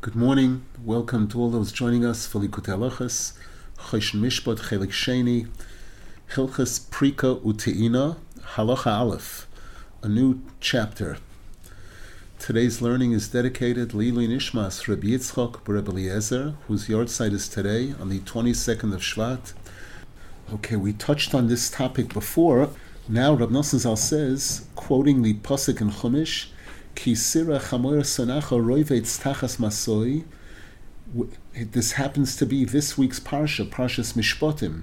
Good morning. Welcome to all those joining us for Likutei Halachos, Choshen Mishpat, Chelik Sheni, Hilchos Prika Uteina, Halacha Aleph, a new chapter. Today's learning is dedicated Leilui Nishmas Rabbi Yitzchok Bar Eliezer, whose yahrzeit is today on the 22nd of Shvat. Okay, we touched on this topic before. Now Rab Nosson Zal says, quoting the Pasuk in Chumash, Kisira Chamoyer Sonacha Roivetz Tachas Masoi. This happens to be this week's Parsha, Parshas Mishpatim.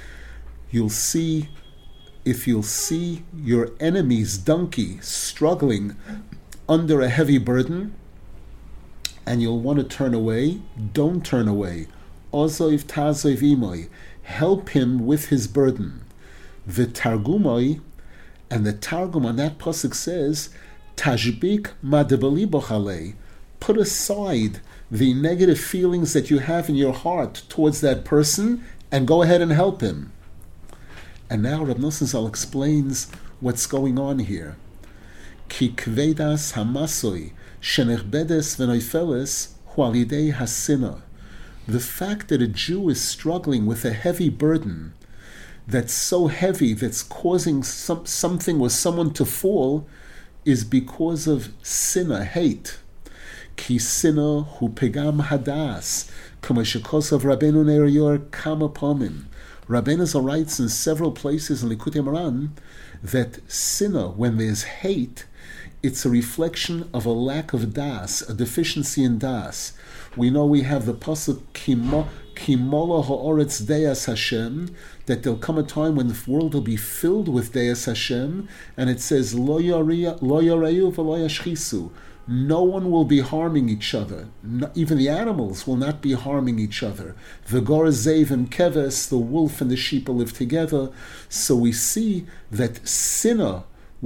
If you'll see your enemy's donkey struggling under a heavy burden, and you'll want to turn away, don't turn away. Ozoiv tazoiv imoy. Help him with his burden. V'targumoi, and the Targum on that pasuk says, Tajbik madebali bochalei. Put aside the negative feelings that you have in your heart towards that person and go ahead and help him. And now Rab Nosson Zal explains what's going on here. Ki kvedas hamasoi shenechbedes v'noifeles hualidei hasina. The fact that a Jew is struggling with a heavy burden that's so heavy that's causing something or someone to fall is because of sinna, hate. Ki sinna hu pegam hadas, kama shekosav Rabbeinu Ner Yor kama pomim. Rabbeinu Zal writes in several places in Likutei Moharan that sinna, when there's hate, it's a reflection of a lack of das, a deficiency in das. We know we have the pasuk Kimola ha'oretz deas Hashem, that there'll come a time when the world will be filled with deas Hashem, and it says Lo yareyu v'lo yashchisu. No one will be harming each other. Even the animals will not be harming each other. V'gor zev and keves, the wolf and the sheep will live together. So we see that sinna,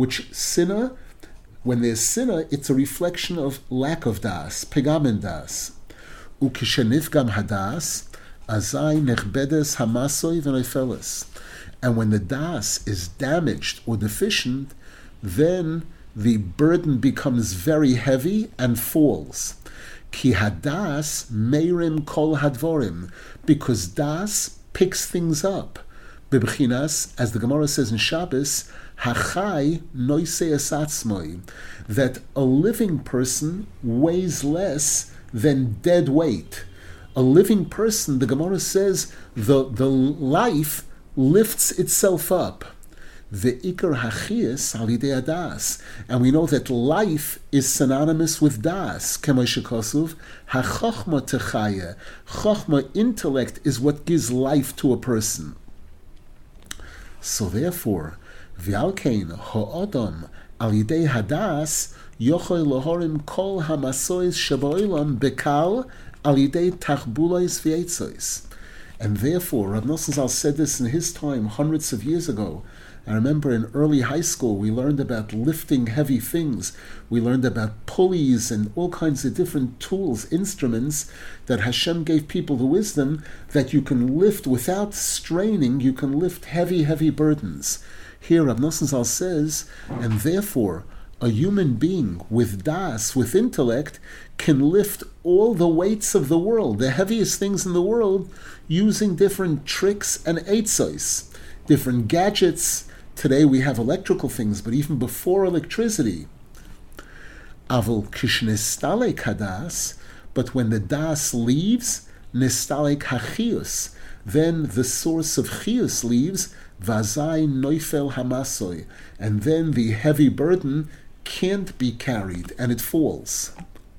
when there's sinna, it's a reflection of lack of das, pegam and das. Ukishenifgam hadas, azai nechbedes hamasoi v'noifeles. And when the das is damaged or deficient, then the burden becomes very heavy and falls. Ki hadas meirim kol hadvorim, because das picks things up. Bibchinas, as the Gemara says in Shabbos, hachai noise esatzmoi, that a living person weighs less than dead weight. A living person, the Gemara says, the life lifts itself up. The ikar hachiyas alidei das, and we know that life is synonymous with das. Kemo shekasuv hachachma techaya. Chachma, intellect, is what gives life to a person. So therefore, v'alkein ha'odam alidei hadas yochel lahorim kol hamasois shaboilam bekal alidei tachbulois v'etzois. And therefore, Rab Nosson Zal said this in his time, hundreds of years ago. I remember in early high school, we learned about lifting heavy things. We learned about pulleys and all kinds of different tools, instruments that Hashem gave people the wisdom that you can lift without straining. You can lift heavy, heavy burdens. Here, Rab Nosson Zal says, and therefore, a human being with das, with intellect, can lift all the weights of the world, the heaviest things in the world, using different tricks and eitzos, different gadgets. Today we have electrical things, but even before electricity. Avol kishnestale kadas, but when the das leaves, nestale hachius, then the source of chius leaves, vazai noifel hamasoi, and then the heavy burden can't be carried, and it falls.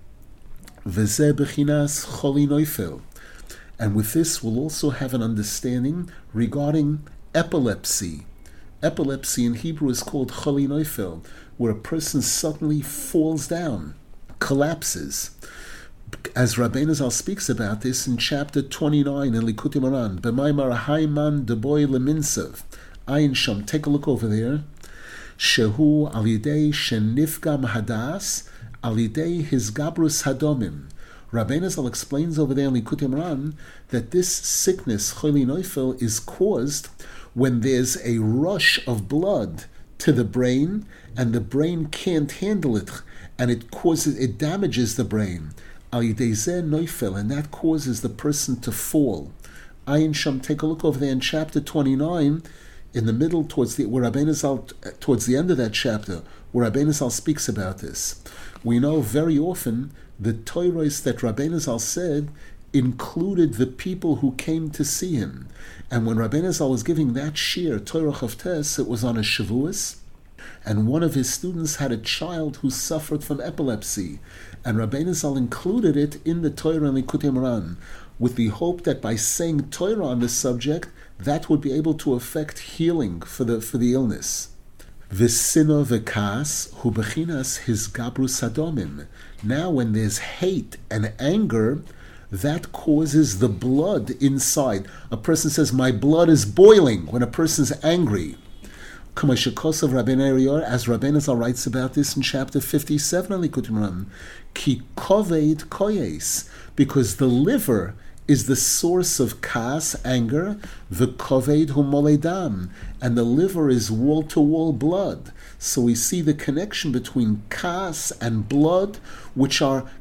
Veze bechinas choli noifel. And with this, we'll also have an understanding regarding epilepsy. Epilepsy in Hebrew is called choli noifel, where a person suddenly falls down, collapses. As Rabbeinu Zal speaks about this in chapter 29 in Likutei Moharan, B'maimar Haiman Deboy Leminsev, Ayin Sham, take a look over there. Shehu alidei shenifgam hadas, alidei hisgabrus hadomim. Rabbeinu Zal explains over there in Likutei Moharan that this sickness, choli noifel, is caused when there's a rush of blood to the brain and the brain can't handle it, and it damages the brain. Al yidei zeh noifel, and that causes the person to fall. Ayin Sham, take a look over there in chapter 29, in the middle, towards the end of that chapter, where Rabbeinu Zal speaks about this. We know very often the Torahs that Rabbeinu Zal said included the people who came to see him. And when Rabbeinu Zal was giving that shir, Torah Chavtes, it was on a Shavuos, and one of his students had a child who suffered from epilepsy, and Rabbeinu Zal included it in the Torah and Likutei Moharan, with the hope that by saying Torah on this subject, that would be able to affect healing for the illness. V'sino v'kas hu bechinas his gabrus hadomim. Now when there's hate and anger, that causes the blood inside. A person says, my blood is boiling when a person's angry. As Rabbeinu Zal writes about this in chapter 57 of Likutei Moharan, ki koved koyes, because the liver is the source of kas, anger, the koved hu moledam, and the liver is wall-to-wall blood. So we see the connection between kas and blood, which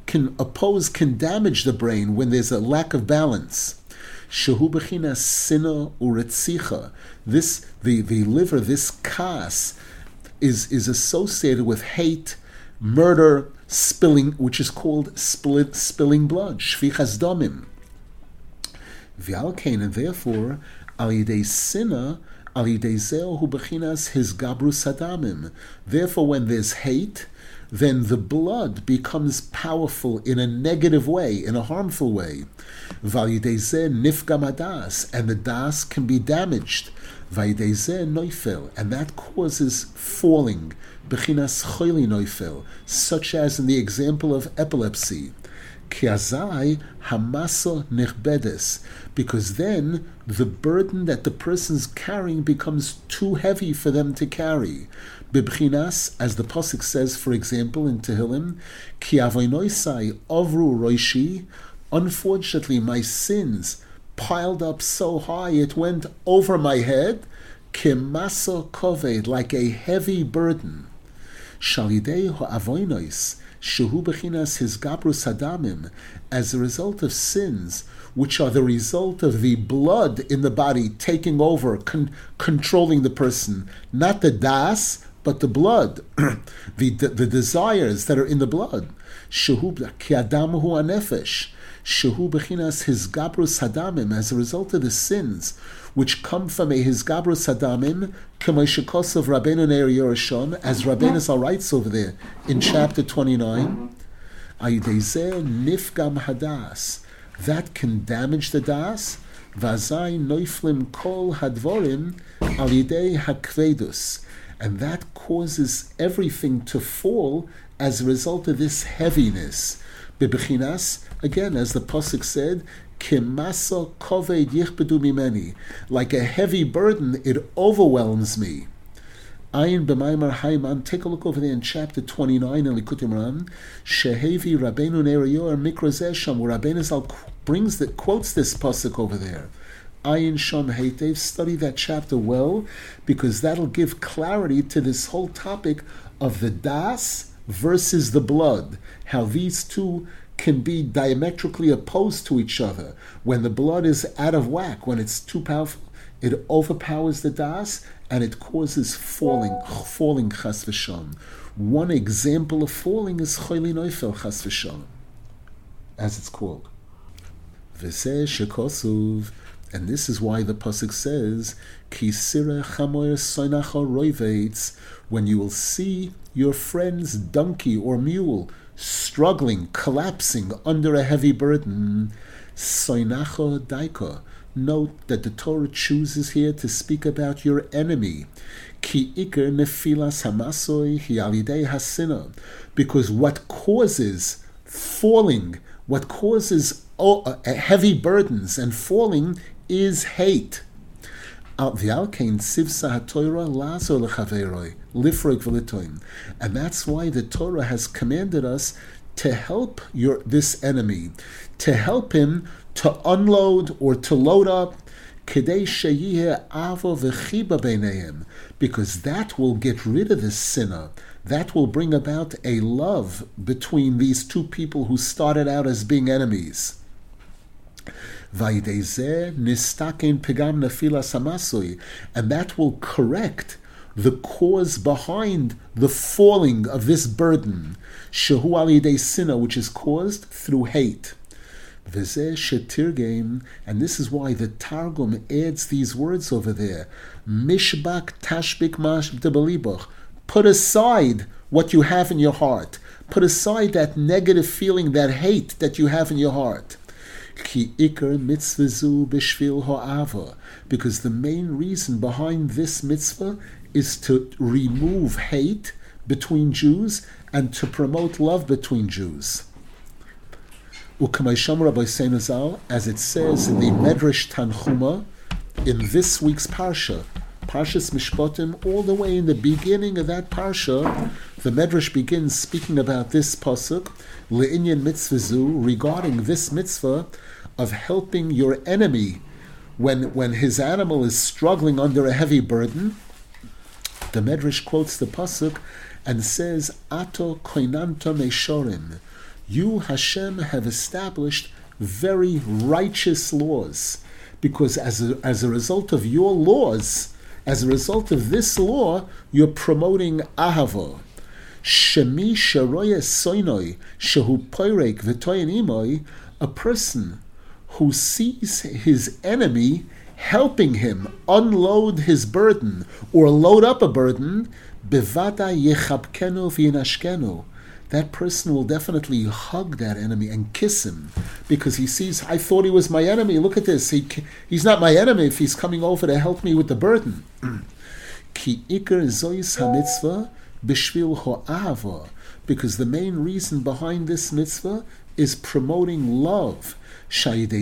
can damage the brain when there's a lack of balance. Shehu bechinas sina uretzicha. The liver, this kas, is associated with hate, murder, spilling, which is called spilling blood, shvichas domim. V'alkein, and therefore, al yidei sina, al yidei zeh hu bechinas his gabrus hadamim. Therefore, when there's hate, then the blood becomes powerful in a negative way, in a harmful way. V'al yidei zeh nifgam hadas, and the das can be damaged. V'al yidei zeh noifel, and that causes falling, bechinas choili noifel, such as in the example of epilepsy. Kiazai hamasa nechbedes, because then the burden that the person's carrying becomes too heavy for them to carry. Bibchinas, as the pasuk says, for example, in Tehillim, ki avonoisai avru roishi, unfortunately my sins piled up so high it went over my head, kemasa koved, like a heavy burden. Shalidei ha'avonos, shehu bechinas his gabrus hadamim, as a result of sins, which are the result of the blood in the body taking over, controlling the person, not the das, but the blood, the desires that are in the blood. Shehu ki adam hu anefesh, shehu bechinas his gabrus hadamim, as a result of the sins which come from a his gabrus hadamim, k'moishekos of Rabbeinu Ner Yerusham, as Rabbeinu Zal writes over there in chapter 29, ayidezeh nifgam hadas, that can damage the das, vazai noiflim kol hadvorim al yidei hakvedus, and that causes everything to fall as a result of this heaviness. Bebechinas, again, as the pasuk said, Kimasa koved yichbedu mimeni, like a heavy burden, it overwhelms me. Ayin b'maimar Haiman, take a look over there in chapter 29 in Likutei Moharan, Shehevi Rabbeinu Ner Yor Mikra Zeh Sham, where Rabbeinu Zal quotes this pasuk over there. Ayin Sham Heitev, study that chapter well, because that'll give clarity to this whole topic of the das versus the blood, how these two can be diametrically opposed to each other. When the blood is out of whack, when it's too powerful, it overpowers the das and it causes falling chas v'shalom. One example of falling is choili noifel chas v'shalom, as it's called. V'seh shekosuv, and this is why the pasuk says, Ki sireh chamoyer soinacha roiveitz, when you will see your friend's donkey or mule struggling, collapsing under a heavy burden, soinacha daika. Note that the Torah chooses here to speak about your enemy. Ki iker nefilas hamasoi hi alidei hasina, because what causes falling, what causes heavy burdens and falling is hate. And that's why the Torah has commanded us to help this enemy, to help him to unload or to load up, kedei sheyeh avo v'chiba beineim, because that will get rid of the sinner. That will bring about a love between these two people who started out as being enemies. And that will correct the cause behind the falling of this burden, shehu al yidei sinna, which is caused through hate. And this is why the Targum adds these words over there. Mishbak tashbik mash debaliboch. Put aside what you have in your heart. Put aside that negative feeling, that hate that you have in your heart. Ki ikar mitzvazu b'shvil ha'ava. Because the main reason behind this mitzvah is to remove hate between Jews and to promote love between Jews. As it says in the Medrash Tanchuma, in this week's Parsha, Parshas Mishpatim, all the way in the beginning of that Parsha, the Medrash begins speaking about this pasuk, Le'inyan mitzvazu, regarding this mitzvah of helping your enemy when his animal is struggling under a heavy burden. The Medrash quotes the pasuk and says, Ato koinanto meishorim. You, Hashem, have established very righteous laws, because as a result of your laws, as a result of this law, you're promoting ahava. Shemi sharoya soinoi shehu poirek v'toyin imoi, a person who sees his enemy helping him unload his burden or load up a burden, bevada yechabkenu v'yinashkenu. That person will definitely hug that enemy and kiss him, because he sees, I thought he was my enemy. Look at this. He's not my enemy if he's coming over to help me with the burden. Ki ikar zois ha-mitzvah b'shvil ho'ava, because the main reason behind this mitzvah is promoting love. And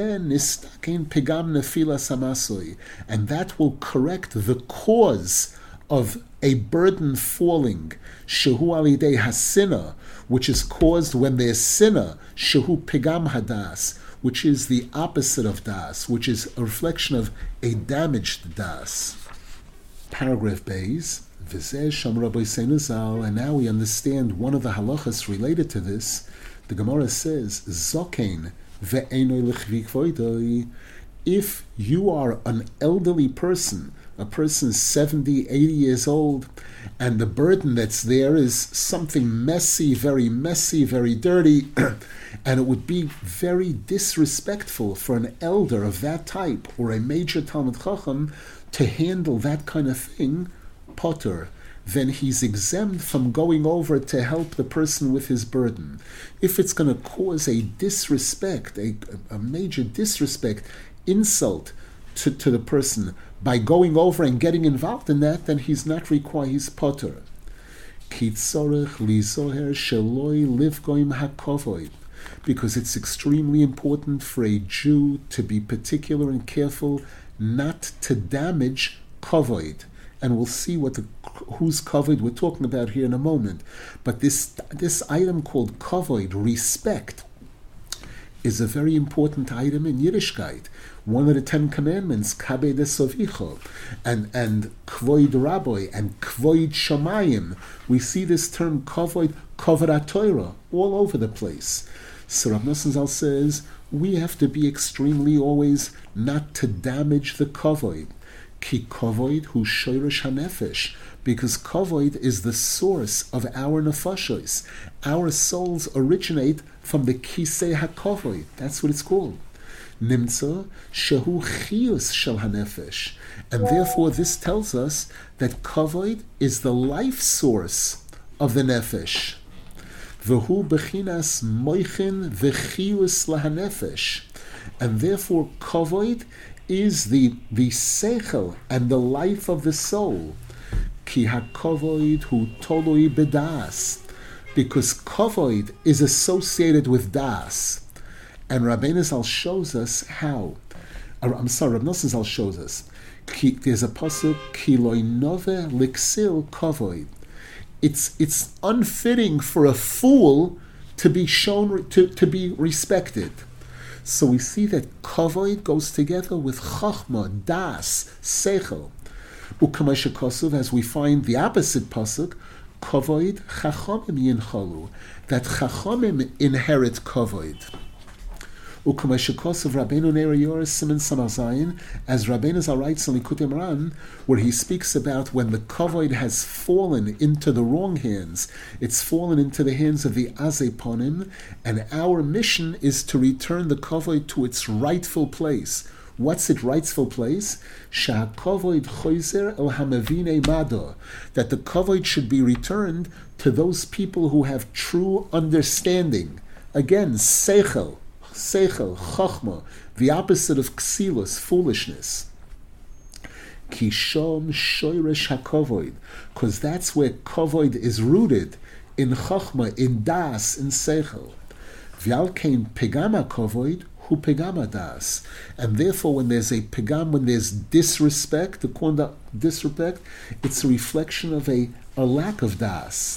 that will correct the cause of a burden falling, shehu alidei hasina, which is caused when there's sinna, shehu pigam hadas, which is the opposite of das, which is a reflection of a damaged das. Paragraph Beis, v'zeh sham Rabbi Seinu Zal, and now we understand one of the halachas related to this. The Gemara says, Zokein ve'enoi l'chvi kvoidoi, if you are an elderly person, a person 70, 80 years old, and the burden that's there is something messy, very dirty, and it would be very disrespectful for an elder of that type or a major Talmid Chacham to handle that kind of thing, potter, then he's exempt from going over to help the person with his burden. If it's going to cause a disrespect, a major disrespect, insult to the person by going over and getting involved in that, then he's not required, he's potter. Because it's extremely important for a Jew to be particular and careful not to damage kavod. And we'll see whose kavod we're talking about here in a moment. But this item called kavod, respect, is a very important item in Yiddishkeit. One of the 10 Commandments, Kabed Sovicho, and Kvoid Rabbi, and Kvoid Shamayim. We see this term Kavod, Kavod HaTorah, all over the place. So Rav Nosson Zal says, we have to be extremely always not to damage the Kavod. Ki Kavod hu shoyresh hanefesh, because Kavod is the source of our nefashos. Our souls originate from the Kisei HaKavod. That's what it's called. Nimtza shehu chiyus shel hanefesh, and therefore this tells us that kavod is the life source of the nefesh. V'hu bechinas moichin v'chiyus lahanefesh, and therefore kavod is the seichel and the life of the soul. Ki hakavod hu tolui bedas, because kavod is associated with das. And Rabbeinu Zal shows us how. Rav Nosson Zal shows us. There's a pasuk, Ki lo nove liksil kavod. It's unfitting for a fool to be shown, to be respected. So we see that kavod goes together with chachma, das, seichel. U'kamei shekosuv, as we find the opposite pasuk, kavod chachamim yinchalu, that chachamim inherit kavod. U'kamei shekosuv Rabbeinu Ner Yoris Siman Samar Zayin, as Rabbeinu Zal writes in Likutei Moharan, where he speaks about when the kavod has fallen into the wrong hands, it's fallen into the hands of the Azeponim, and our mission is to return the kavod to its rightful place. What's its rightful place? Sha'kavod choizer el hamavine mado, that the kavod should be returned to those people who have true understanding. Again, seichel, chachma, the opposite of ksilus, foolishness. Kishom shoyresh hakavod, because that's where kavod is rooted, in chachma, in das, in seichel. V'alkein pegama kavod hu pegama das, and therefore when there's a pegam, when there's disrespect, the conduct disrespect, it's a reflection of a lack of das.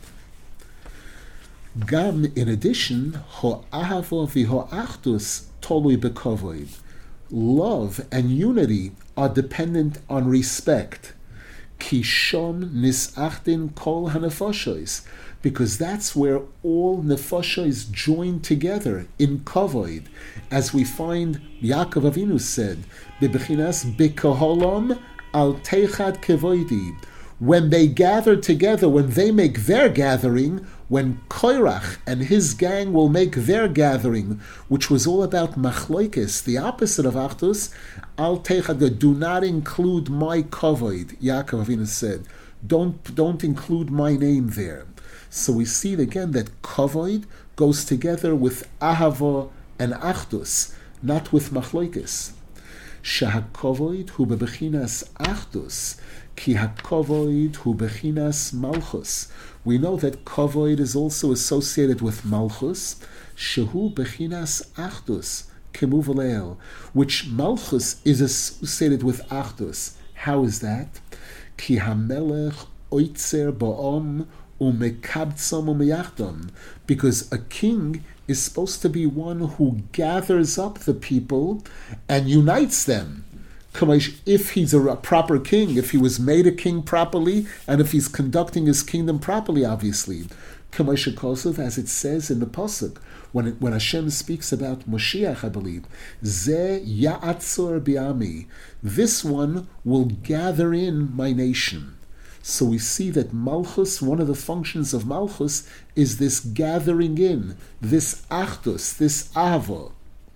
Gam, in addition, ho'ahavo v'ho'achdus tolui bekavod. Love and unity are dependent on respect. Kishom nisachdin kol hanefoshes, because that's where all nefoshes join together in kavod, as we find Yaakov Avinu said, bebechinas bekaholom al techad kevoidi. When they gather together, when they make their gathering, when Korach and his gang will make their gathering, which was all about machloikis, the opposite of achdus, al techad, do not include my kavod, Yaakov Avinu said. Don't include my name there. So we see again that kavod goes together with ahava and achdus, not with machloikis. Shahakavod hu bebechinas achdus, ki hakavod hu bechinas malchus. We know that kavod is also associated with malchus, shehu bechinas achdus, kemuvalel, which malchus is associated with achdus. How is that? Ki hamelech oitzer ba'om umekabtzam umeyachdam, because a king is supposed to be one who gathers up the people and unites them. If he's a proper king, if he was made a king properly, and if he's conducting his kingdom properly, obviously. As it says in the Pasuk, when Hashem speaks about Moshiach, I believe, Ze ya'atzor bi'ami, this one will gather in my nation. So we see that Malchus, one of the functions of Malchus, is this gathering in, this achdus, this avo.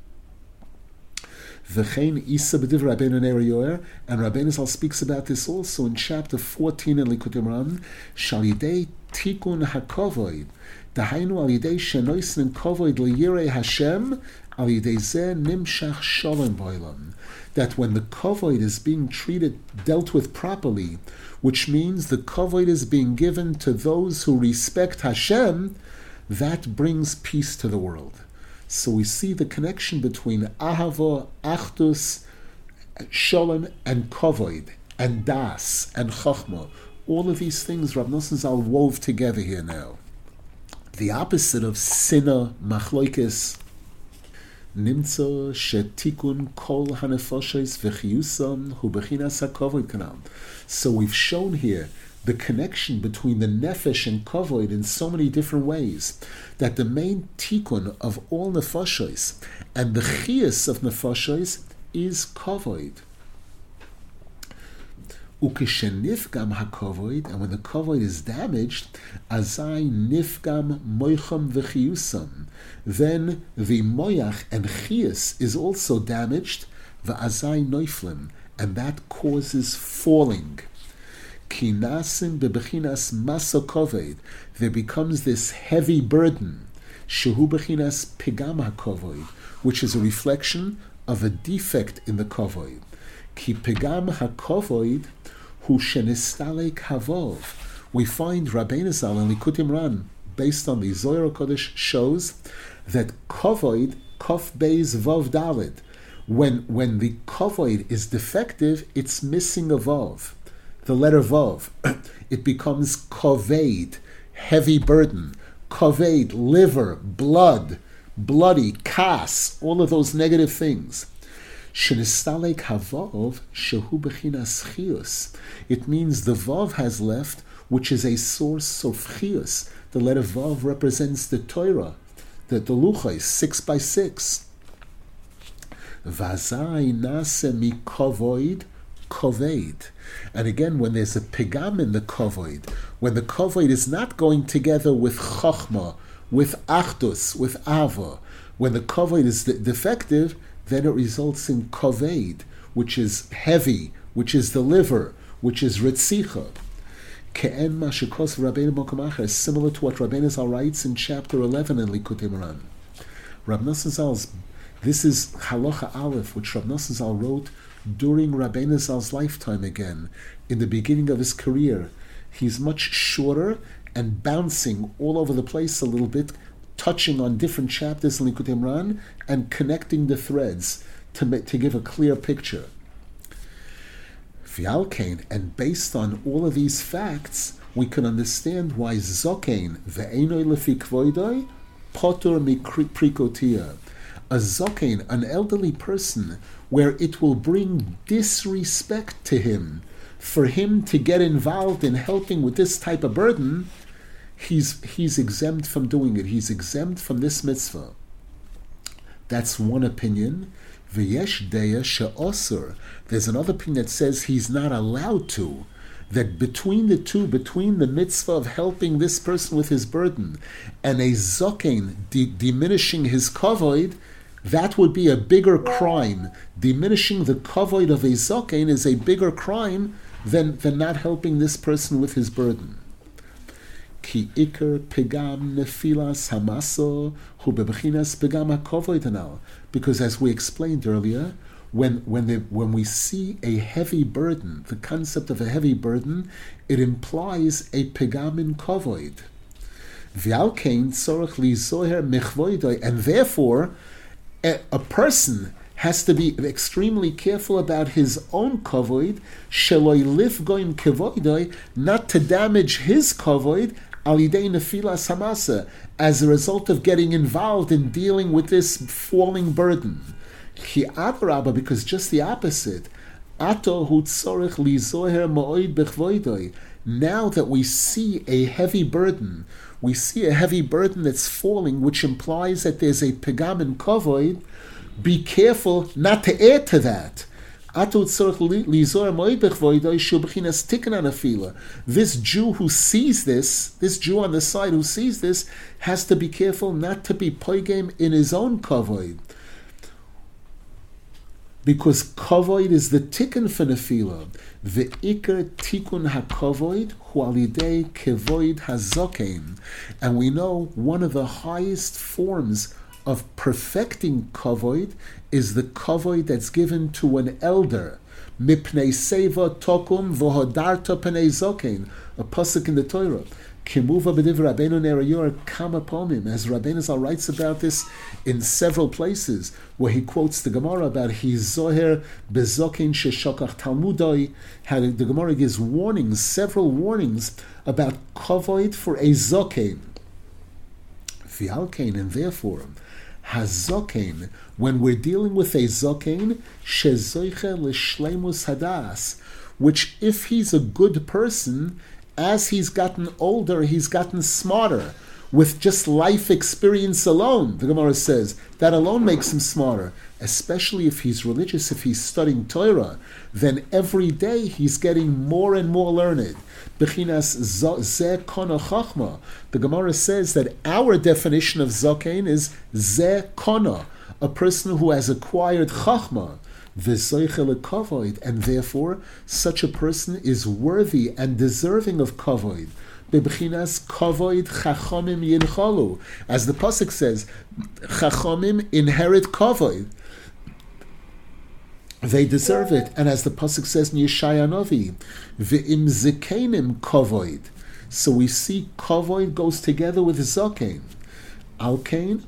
V'chein isa b'div Rabbeinu Ner Yoer, and Rabbeinu Zal speaks about this also in chapter 14 in Likutei Moharan, shal yidei tikun hakavod, dahainu al yidei shenoisen kavod liyirei Hashem, al yidei zeh nimshach shalom b'olam, that when the kavod is being dealt with properly, which means the kavod is being given to those who respect Hashem, that brings peace to the world. So we see the connection between ahava, achdus, shalom, and kavod, and das, and chachma. All of these things Rav Nosson Zal wove together here now. The opposite of sinah, machloikis, nimtza shetikun kol hanefoshes v'chiyusam hu bechinas hakavod kanam. So we've shown here the connection between the nefesh and kavod in so many different ways, that the main tikkun of all nefashos and the chiyus of nefashos is kavod. Ukeshenifgam hakavod, and when the kavod is damaged, azai nifgam moicham v'chiyusam, then the moyach and chiyus is also damaged, v'azai noiflim, and that causes falling. Kinasim bebechinas masa kavod, there becomes this heavy burden, shehu bechinas pegam hakavod, which is a reflection of a defect in the kavod. Ki pegam hakavod hu shenistalek havov. We find Rabbeinu Zal and Likutei Moharan, based on the Zohar Kodesh, shows that kavod, kaf beis vav daled, when the kavod is defective, it's missing a vav. The letter Vav, it becomes kaved, heavy burden, kaved, liver, blood, bloody, kas, all of those negative things. Shenistalek havov shehu bechinas chiyus. It means the vav has left, which is a source of chiyus. The letter vav represents the Torah, the luchos, 6 by 6. Vazai nase mi kovoid koved. And again, when there's a pigam in the kovoid, when the kovoid is not going together with chochma, with achdus, with ava, when the kovoid is defective, then it results in koved, which is heavy, which is the liver, which is ritzicha. Ke'en mashikos Rabbeinu Mokom Acher, similar to what Rabbeinu Zal writes in chapter 11 in Likutei Moharan. Rab Nosson Zal's, this is Halacha Aleph, which Rab Nosson Zal wrote during Rabbeinu Zal's lifetime again, in the beginning of his career. He's much shorter and bouncing all over the place a little bit, touching on different chapters in Likutei Moharan and connecting the threads to give a clear picture. V'alkein, and based on all of these facts, we can understand why zokein ve'enoi lefi kvoidoi potur miprikotia. A zokein, an elderly person, where it will bring disrespect to him for him to get involved in helping with this type of burden, he's exempt from doing it. He's exempt from this mitzvah. That's one opinion. V'yesh deya she'osur. There's another opinion that says he's not allowed to. That between the two, between the mitzvah of helping this person with his burden and a zokein diminishing his kavod, that would be a bigger crime. Diminishing the kavod of a zokein is a bigger crime than not helping this person with his burden. Ki iker pegam nefilas hamaso hu bebechinas pegam hakavod hanal. Because as we explained earlier, when we see a heavy burden, the concept of a heavy burden, it implies a pegam in kavod. V'alkein tzorach lizoher mechvoidoi, and therefore a person has to be extremely careful about his own kavod, sheloi lifgoim kevoidoi, not to damage his kavod al yidei nefilas hamasa, as a result of getting involved in dealing with this falling burden. Ki adarabba, because just the opposite. Ato hu tzorech lizoher ma'od bechvoidoi. Now that we see a heavy burden, that's falling, which implies that there's a pegam in kavod, be careful not to add to that. This Jew who sees this Jew on the side who sees this, has to be careful not to be poigem in his own kavod. Because kavod is the tikkun for nefila. The ikar tikkun hakavod hu alidei kevoid hazokein. And we know one of the highest forms of perfecting kavod is the kavod that's given to an elder. Mipnei seva tokum v'hodarta pnei zokein. A pasuk in the Torah. Kimuva b'div Rabbeinu Nerayor kama pomim, as Rabbeinu Zal writes about this in several places, where he quotes the Gemara about hizoher bezokin sheshokach talmudoi, how the Gemara gives warnings, several warnings about kavod for a zokein. V'alkein, and therefore, hazokein, when we're dealing with a zokein, shezoiche l'shleimus hadas, which if he's a good person, as he's gotten older, he's gotten smarter. With just life experience alone, the Gemara says, that alone makes him smarter. Especially if he's religious, if he's studying Torah, then every day he's getting more and more learned. Bechinas zeh kona chachma. The Gemara says that our definition of zokein is zeh kona, a person who has acquired chachma. And therefore, such a person is worthy and deserving of kavod. Bebchinas kavod chachamim yinchalu, as the pasuk says, chachamim inherit kavod. They deserve it, and as the pasuk says in Yeshaya Novi, ve'im zikenim kavod. So we see kavod goes together with zokein. Alkein.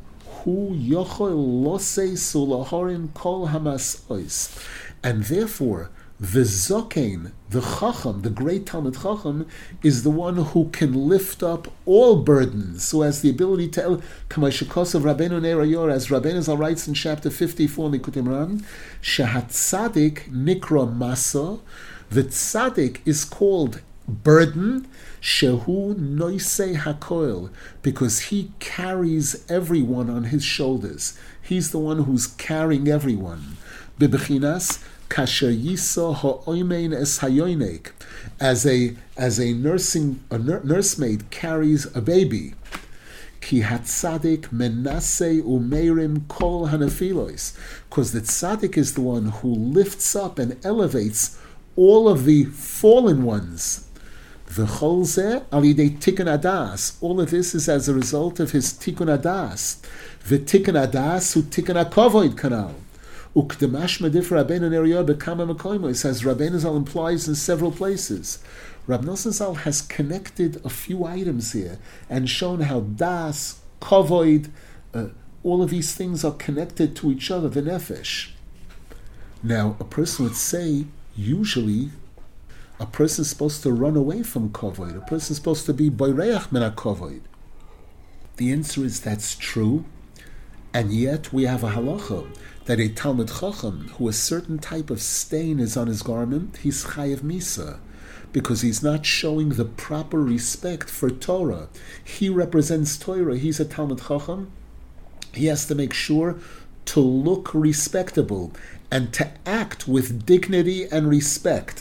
And therefore, The Zokain, the Chacham, the great Talmid Chacham, is the one who can lift up all burdens, who has the ability to, Kamashikosav Rabbeinu Nerayor, as Rabbeinu Zal writes in chapter 54, Likutei Moharan, Shehat Tzadik Nikra Masa, the Tzadik is called burden, Shehu Noisei HaKoil, because he carries everyone on his shoulders. He's the one who's carrying everyone. Bibechinas, Kasher Yisa Ha'oimein Es Hayoinek, as a nursemaid carries a baby. Ki hatzadik menase umeirim kol hanafilos, because the tzaddik is the one who lifts up and elevates all of the fallen ones. V'chol zeh al yidei tikkun adas. All of this is as a result of his tikkun adas. V'tikkun adas hu tikkun hakavod kanal. Ukdemash medif Rabbeinu Nerayor bekama makoimos, as Rabbeinu Zal implies in several places. Rab Nosson Zal has connected a few items here and shown how das, kavod, all of these things are connected to each other, the nefesh. Now, a person would say, usually, a person is supposed to run away from kavod. A person is supposed to be boireach min kavod. The answer is that's true, and yet we have a halacha that a Talmid Chacham, who a certain type of stain is on his garment, he's chayev misa, because he's not showing the proper respect for Torah. He represents Torah. He's a Talmid Chacham. He has to make sure to look respectable and to act with dignity and respect.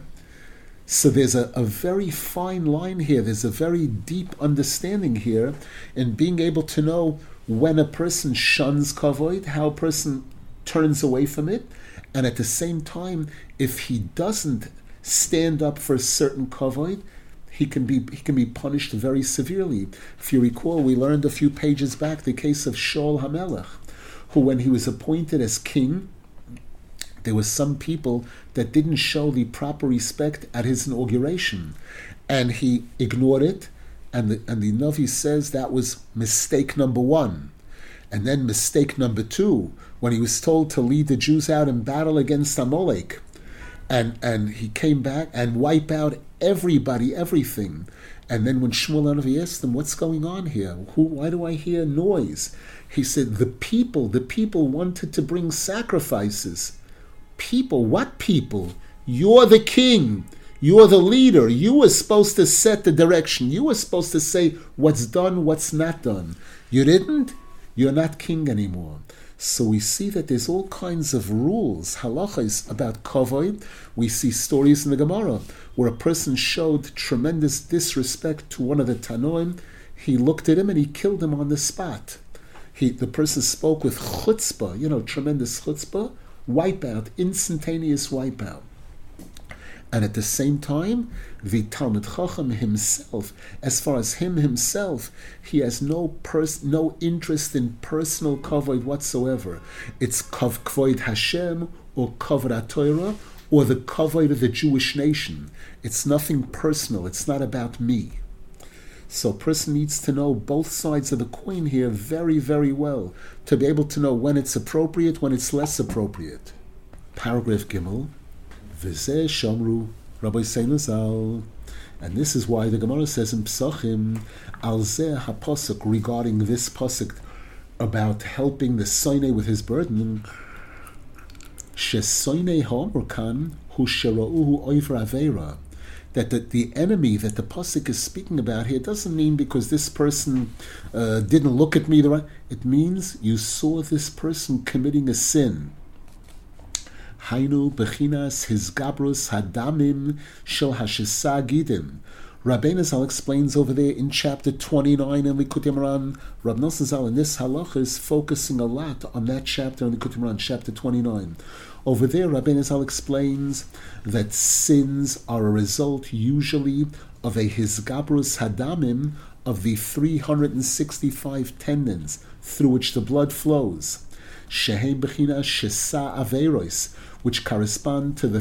So there's a very fine line here. There's a very deep understanding here in being able to know when a person shuns kavod, how a person turns away from it, and at the same time, if he doesn't stand up for a certain kavod, he can be punished very severely. If you recall, we learned a few pages back the case of Shaul HaMelech, who, when he was appointed as king, there were some people that didn't show the proper respect at his inauguration, and he ignored it, and the Navi says that was mistake number one. And then mistake number two, when he was told to lead the Jews out in battle against Amalek, and he came back and wipe out everybody, everything. And then when Shmuel HaNavi asked him, what's going on here? Why do I hear noise? He said, the people wanted to bring sacrifices. People? What people? You're the king. You're the leader. You were supposed to set the direction. You were supposed to say what's done, what's not done. You didn't? You're not king anymore. So we see that there's all kinds of rules, halachas, about kavod. We see stories in the Gemara where a person showed tremendous disrespect to one of the Tanoim. He looked at him and he killed him on the spot. The person spoke with chutzpah, tremendous chutzpah, wipeout, instantaneous wipeout. And at the same time, the Talmid Chacham himself, as far as him himself, he has no interest in personal kavod whatsoever. It's kavod Hashem or kavod HaTorah or the kavod of the Jewish nation. It's nothing personal. It's not about me. So a person needs to know both sides of the coin here very, very well to be able to know when it's appropriate, when it's less appropriate. Paragraph Gimel. V'zeh shamru Rabbi Seinu Zal, and this is why the Gemara says in Psachim al zeh haposuk, regarding this posuk about helping the soine with his burden. Shesoine ha'amurkan hu shera'uhu oiver aveira, that the enemy that the posuk is speaking about here doesn't mean because this person didn't look at me the right. It means you saw this person committing a sin. Hainu bechinas hisgabrus hadamim shel hashisa gidim. Rabbeinu Zal explains over there in chapter 29 in Likutei Moharan. Rab Nosson Zal in this halacha is focusing a lot on that chapter in Likutei Moharan, chapter 29. Over there, Rabbeinu Zal explains that sins are a result usually of a hisgabrus hadamim, of the 365 tendons through which the blood flows. Shehem bechinas shesa averos, which correspond to the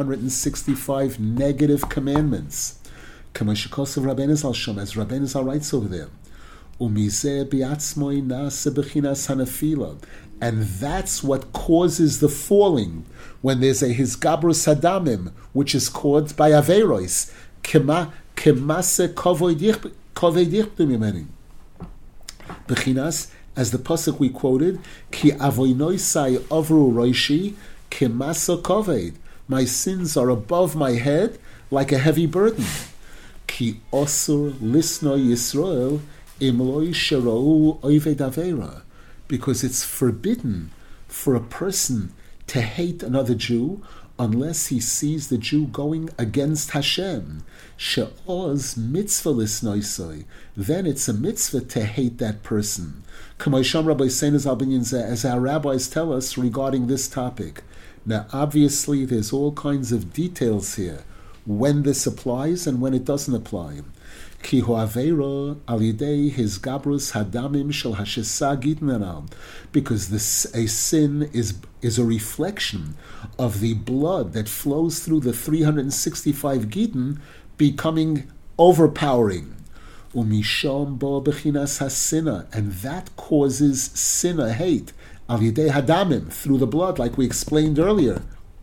365 negative commandments. Kamashikosav Rabbeinu Zal Shom, as Rabbeinu Zal writes over there, Umizeh biatzmoi nase bechinas hanafila, And that's what causes the falling. When there's a hisgabrus hadamim, which is caused by averos, kemase kovei dichtim mimeni. Bechinas, as the pasuk we quoted, ki avoinoisai avru roishi kemasa koved. My sins are above my head like a heavy burden. Ki osur lisno Yisrael imloi sherou oived avera. Because it's forbidden for a person to hate another Jew unless he sees the Jew going against Hashem. She'oz mitzvah lisnoisoi. Then it's a mitzvah to hate that person. As our rabbis tell us regarding this topic. Now, obviously, there's all kinds of details here, when this applies and when it doesn't apply. Ki ho'avera al yidei his gabrus hadamim shel hashesa gidnanam, because a sin is a reflection of the blood that flows through the 365 gidn becoming overpowering. Umishom bo bechinas hasina, and that causes sinna, hate, al yidei hadamim, through the blood, like we explained earlier.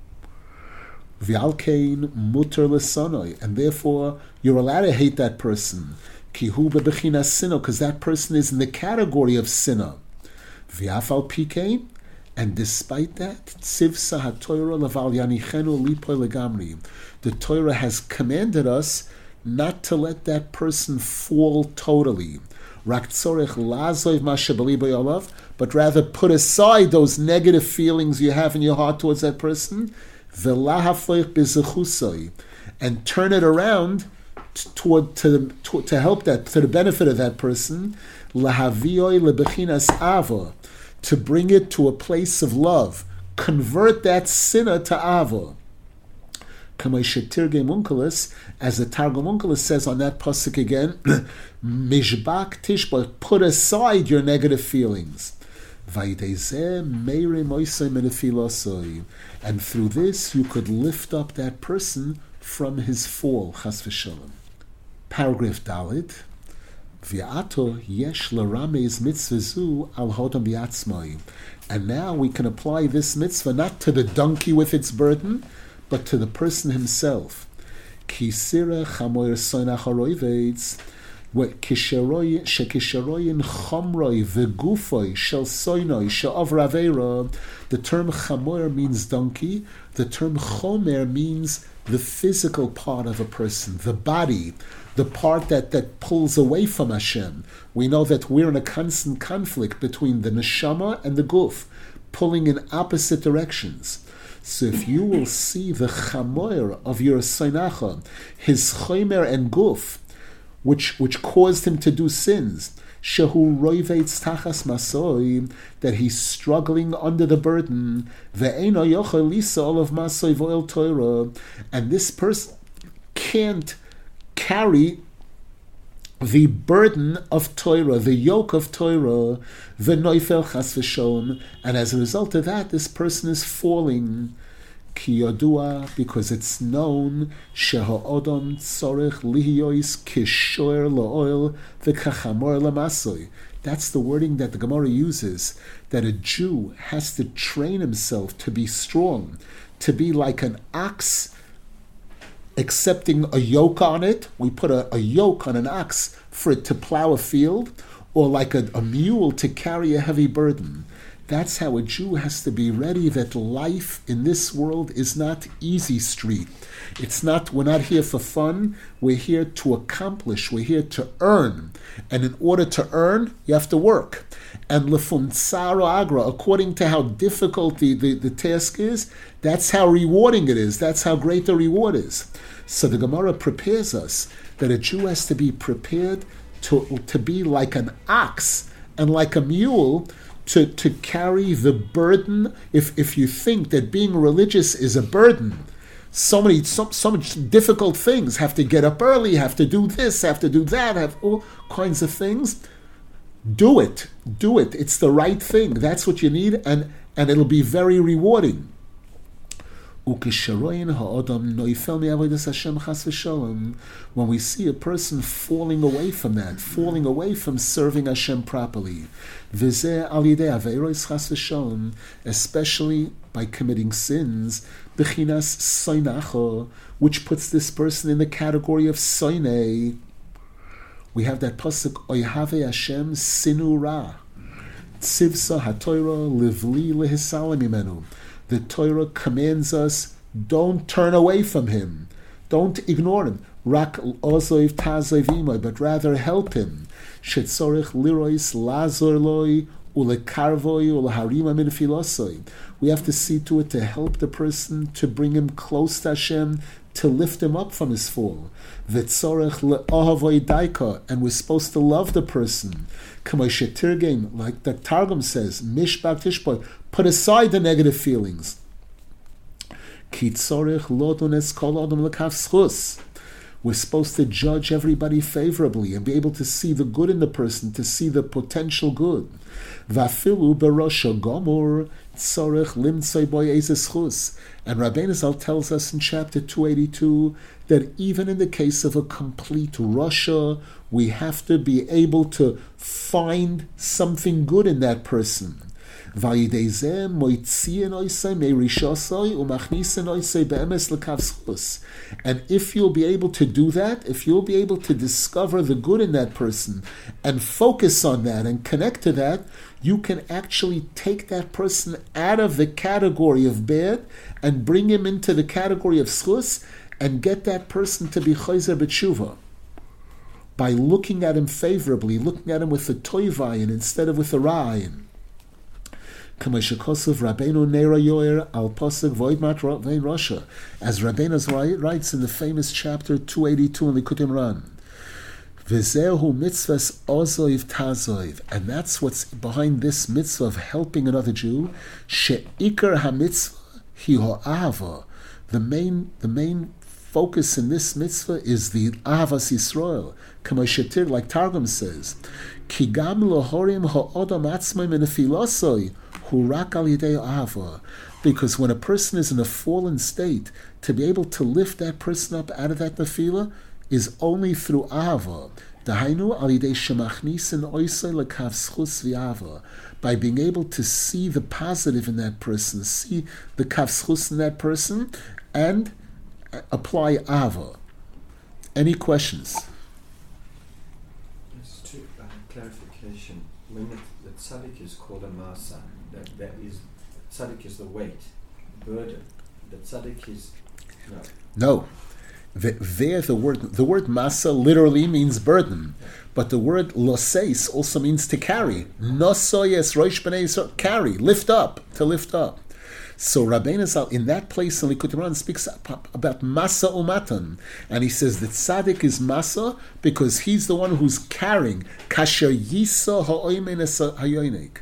V'alkein muter l'sanoi, and therefore you're allowed to hate that person. Kihu bebechinas sinna, because that person is in the category of sinna. V'afal pikein, and despite that, tzivsa haTorah leval yanichenu lipoy legamri. The Torah has commanded us not to let that person fall totally. Rak tzorech lazoiv ma shebalibo yolav, but rather put aside those negative feelings you have in your heart towards that person, and turn it around to help that, to the benefit of that person, to bring it to a place of love. Convert that sinner to ava. As the Targum Onkelos says on that pasuk again, Mishbak tishbach, put aside your negative feelings. And through this you could lift up that person from his fall. Chas v'shalom. Paragraph Dalit. V'ato yesh l'ramez mitzvah zu al hodam biatzmai. And now we can apply this mitzvah not to the donkey with its burden, but to the person himself. Ki sira chamoyer soinach haroivetz. Shekisheroyin chomroi v'gufoi shel soinoi she'avra aveira. The term chamoyer means donkey. The term chomer means the physical part of a person, the body, the part that pulls away from Hashem. We know that we're in a constant conflict between the neshama and the guf, pulling in opposite directions. So if you will see the chamoyer of your soinacha, his chomer and guf, which caused him to do sins, shehu roivetz tachas masoi, that he's struggling under the burden, ve'eno yochel lisa olav masoi vo'el Torah, and this person can't carry the burden of Torah, the yoke of Torah, ve'noifel chas v'sholom, and as a result of that, this person is falling. Ki yodua, because it's known, she'ha'odom tzorech lihiyois kishoer la'oil v'kachamor la'masoi. That's the wording that the Gemara uses, that a Jew has to train himself to be strong, to be like an ox accepting a yoke on it. We put a yoke on an ox for it to plow a field, or like a mule to carry a heavy burden. That's how a Jew has to be ready that life in this world is not easy street. We're not here for fun. We're here to accomplish. We're here to earn. And in order to earn, you have to work. And lefum tsaro agra, according to how difficult the task is, that's how rewarding it is. That's how great the reward is. So the Gemara prepares us that a Jew has to be prepared to be like an ox and like a mule, to carry the burden. If you think that being religious is a burden, so much difficult things, have to get up early, have to do this, have to do that, have all kinds of things, do it. It's the right thing. That's what you need, and it'll be very rewarding. Ukisharoyin ha'odam noifel mi'avodas Hashem chas v'sholom. When we see a person falling away from that, falling away from serving Hashem properly, v'zeh al yidei aveiros chas v'sholom, especially by committing sins, b'chinas soinacho, which puts this person in the category of soinei. We have that pasuk oyhave Hashem sinu ra, tzivsa haTorah livli lehisalim imenu. The Torah commands us, don't turn away from him. Don't ignore him. Rak ozoiv tazoiv imoy, but rather help him. Shetzorich lirois lazor loi ulekarvoi uleharima min filosoi. We have to see to it to help the person, to bring him close to Hashem, to lift him up from his fall. V'tzorich le'ohavoi daika, and we're supposed to love the person. K'moshe Tirgem, like the Targum says, mishbak tishboy, put aside the negative feelings. Ki tzorich lo dones kol adam l'kaf schus. We're supposed to judge everybody favorably and be able to see the good in the person, to see the potential good. Vafilu berosha gomor tzorich limtzoi boy ezeschus. And Rabbeinu Zal tells us in chapter 282 that even in the case of a complete Rasha, we have to be able to find something good in that person. And if you'll be able to do that, if you'll be able to discover the good in that person and focus on that and connect to that, you can actually take that person out of the category of bad and bring him into the category of schus and get that person to be chayzer b'tshuva. By looking at him favorably, looking at him with the toivayin instead of with the ra'ayin. As Rabbeinu writes in the famous chapter 282 in Likutei Moharan, and that's what's behind this mitzvah of helping another Jew. The main focus in this mitzvah is the Ahavas Yisrael, like Targum says, Ki gam lohorim ha'odam atzmai menefilosoi hurak al yidei ahava. Because when a person is in a fallen state, to be able to lift that person up out of that nefila is only through ahava. Dahainu al yidei shemachnisin oisei lekav schus v'ahava. By being able to see the positive in that person, see the kav schus in that person, and apply ahava. Any questions? Clarification. When the tzaddik is called a masa, that is, tzaddik is the weight, burden. The tzaddik is no. There, the word masa literally means burden, but the word loseis also means to carry. Nosoyes roish b'nei Yisrael, carry, lift up, to lift up. So Rabbeinu Zal, in that place in Likutei Moharan, speaks about masa umatan, and he says that tzaddik is masa because he's the one who's carrying kasher yisa ha'oimenes hayonik.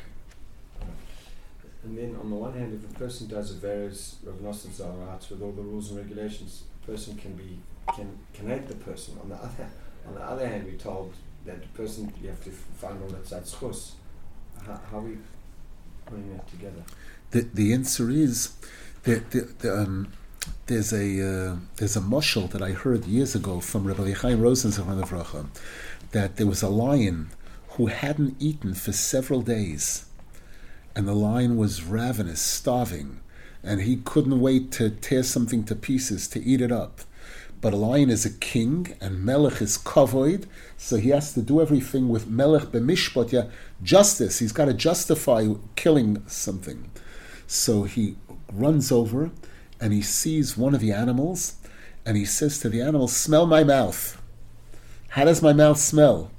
And then on the one hand, if a person does the various Rav Nosson Zaraats with all the rules and regulations, the person can hate the person. On the other hand, we're told that the person, you have to find all that's schus. How are we putting that together? The answer is that there's a mashal that I heard years ago from Rabbi Chaim Rosen Zichrono Livracha, that there was a lion who hadn't eaten for several days, and the lion was ravenous, starving, and he couldn't wait to tear something to pieces to eat it up. But a lion is a king, and Melech is kavod, so he has to do everything with Melech b'mishpat, justice. He's got to justify killing something. So he runs over and he sees one of the animals and he says to the animal, smell my mouth. How does my mouth smell?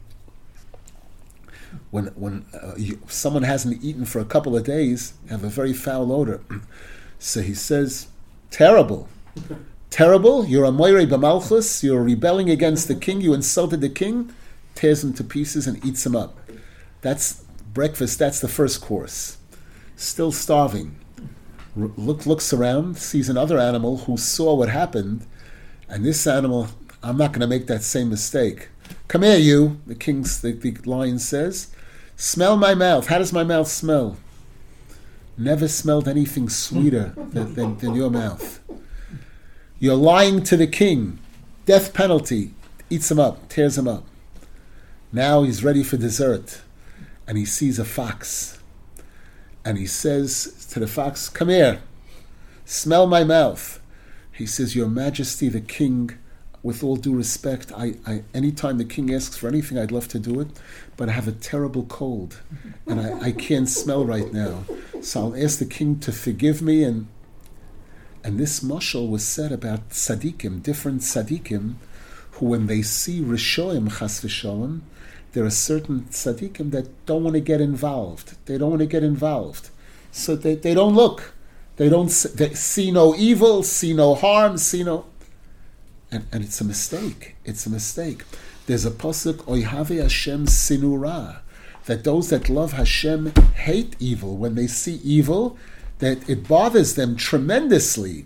When someone hasn't eaten for a couple of days, you have a very foul odor. So he says, terrible. Terrible, you're a moirei b'malchus, you're rebelling against the king, you insulted the king, tears him to pieces and eats him up. That's breakfast, that's the first course. Still starving. Looks around, sees another animal who saw what happened, and this animal, I'm not going to make that same mistake. Come here, you, the lion says. Smell my mouth. How does my mouth smell? Never smelled anything sweeter than your mouth. You're lying to the king. Death penalty. Eats him up, tears him up. Now he's ready for dessert. And he sees a fox. And he says to the fox, come here. Smell my mouth. He says, Your Majesty, the king, with all due respect, I anytime the king asks for anything, I'd love to do it, but I have a terrible cold, and I can't smell right now. So I'll ask the king to forgive me. And this mashal was said about tzaddikim, different tzaddikim, who when they see rishoim chas v'shalom, there are certain tzaddikim that don't want to get involved. They don't want to get involved. So they don't look. They see no evil, see no harm, see no... And it's a mistake. It's a mistake. There's a pasuk, Oyhave Hashem sinura, that those that love Hashem hate evil. When they see evil, that it bothers them tremendously.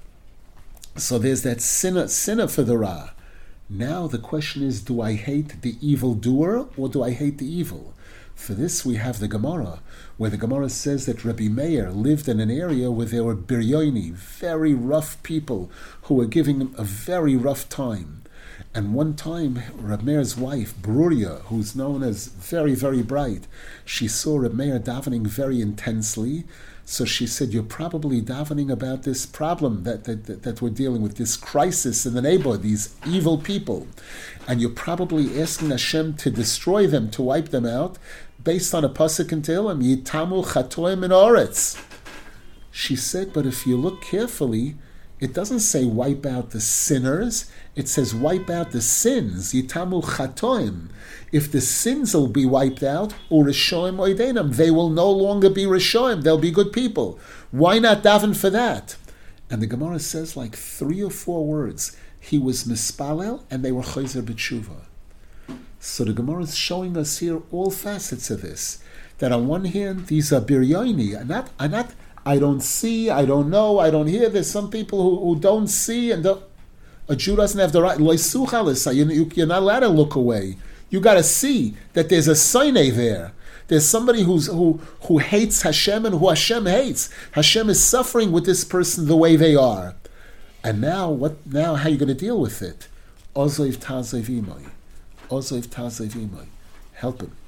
So there's that sinner for the ra. Now the question is, do I hate the evil doer or do I hate the evil? For this we have the Gemara, where the Gemara says that Rabbi Meir lived in an area where there were biryoni, very rough people who were giving him a very rough time. And one time, Rabbi Meir's wife, Bruria, who's known as very, very bright, she saw Rabbi Meir davening very intensely. So she said, you're probably davening about this problem that we're dealing with, this crisis in the neighborhood, these evil people. And you're probably asking Hashem to destroy them, to wipe them out, based on a pasuk in Tehillim, Yitamu chatoim in oretz. She said, but if you look carefully, it doesn't say wipe out the sinners, it says wipe out the sins, Yitamu chatoim. If the sins will be wiped out, u'rishoim oidenam, they will no longer be rishoim, they'll be good people. Why not daven for that? And the Gemara says like 3 or 4 words. He was mispalel, and they were chayzer b'tshuva. So the Gemara is showing us here all facets of this. That on one hand, these are biryoni, I don't see, I don't know, I don't hear. There's some people who don't see, and a Jew doesn't have the right. You're not allowed to look away. You got to see that there's a soine there. There's somebody who hates Hashem and who Hashem hates. Hashem is suffering with this person the way they are. And now, how are you going to deal with it? Ozoiv tazev imoi. Ozoiv tazev imoi. Help him.